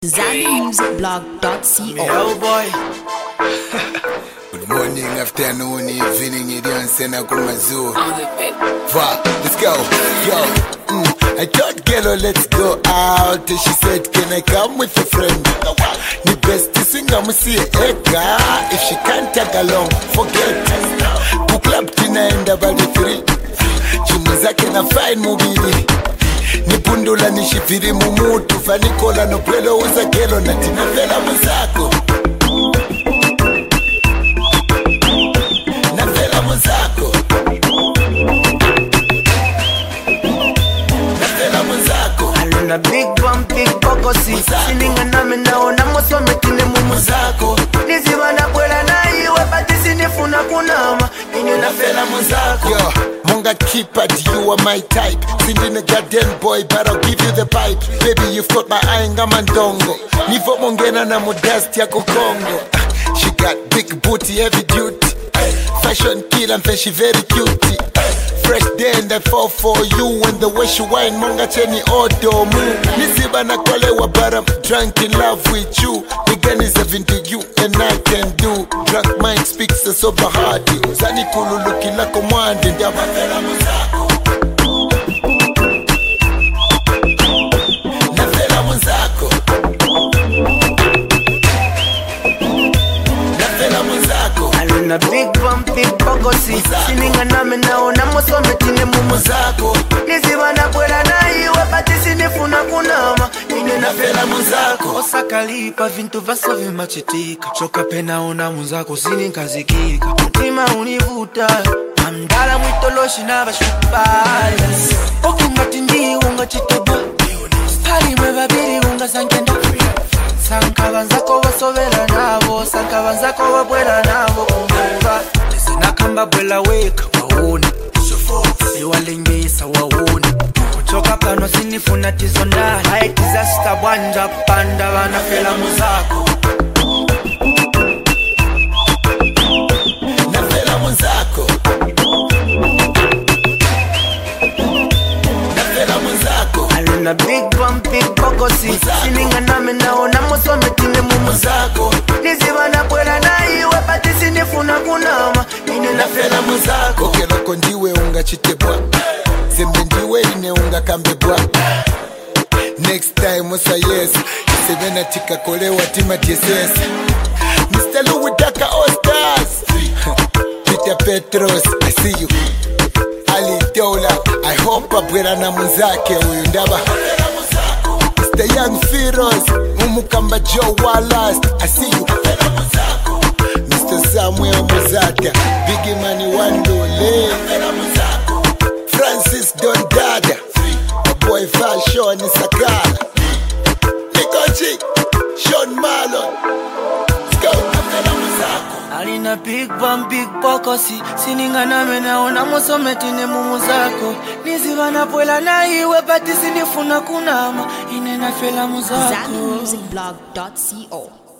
ZanMusicBlog.co. Oh boy. Good morning, afternoon, evening, Sena Kumazoo. Let's go. Yo. I told Gello, let's go out. She said, can I come with a friend? The best to sing, I'm see Ega. If she can't tag along, forget. Kuklap tina enda bali free. Chumuzake na fine mubili. Nipundula nishifiri mumutu. Fanikola no pwelo uza Gello na tinafela muzako. Nafela muzako. Na big bump, big bokosi sininga nami naona mosome tine mumuzako nizibana kwela na iwe bati sinifuna kunama inyo nafela muzako. Yo, Munga keep it, you are my type. Sindine garden boy, but I'll give you the pipe. Baby, you've got my eye, mandongo. Nivo mongena na modest yako Congo. She got big booty, heavy duty. Fashion killer, and she very cute. Fresh day and I fall for you. When the way she wine, Munga cheni odo mu. Nisiba na kwalewa, but I'm drunk in love with you. Again is everything to you and I can do. Drunk mind speaks a sober heart. Zani kulu looking like a mwandi. Nafela muzako. Nafela muzako. Nafela muzako. Na big bump, big bokosi sininga nami naona mosome tine mumuzako nizibana kwela na iwe bati sinifuna kunama inyo nafela muzako. Osakalipa vintu vaso vimachitika choka pena una muzako sininkazikika mutima univuta amdala mwitoloshi na vashupaya okingati ndi unga chitoba stali mwevabiri unga sankenda sankabanzako basovela nabo sankabanzako babwela nabo kumbuka nakamba bwela weka waone iwalengisa waone kuchoka pano sinifuna tizondala haitizasta bwanja kupanda wanafela muzako. Nafela muzako. Nafela muzako. Na big bump, big bokosi sininga nami naona mosome tine mumuzako nizibana bwela na iwe bati sinifuna kunama inyo nafela muzako. Okeloko ndiwe unga chitebwa. Zembe ndiwe ine unga kambebwa. Next time osa yes. Isebena tika kolewa tima TSS. Mr. Louis Daka All-Stars. Peter Petros, I see you. Ali Dola, I hope abwera na muzake uyu ndaba. Mr. Young Feroz, Umukamba Joe Wallace, I see you. Mr. Samuel Muzata, Biggie Money Wandole, Francis Don Dada, my boy Fashion Sakala, Nikochi, Sean Marlon. Let's go. Alina big bump, big bokosi sininga nami naona mosome tine mumuzako nizibana bwela na iwe bati sinifuna kunama ine nafela muzako. ZanMusicBlog.co.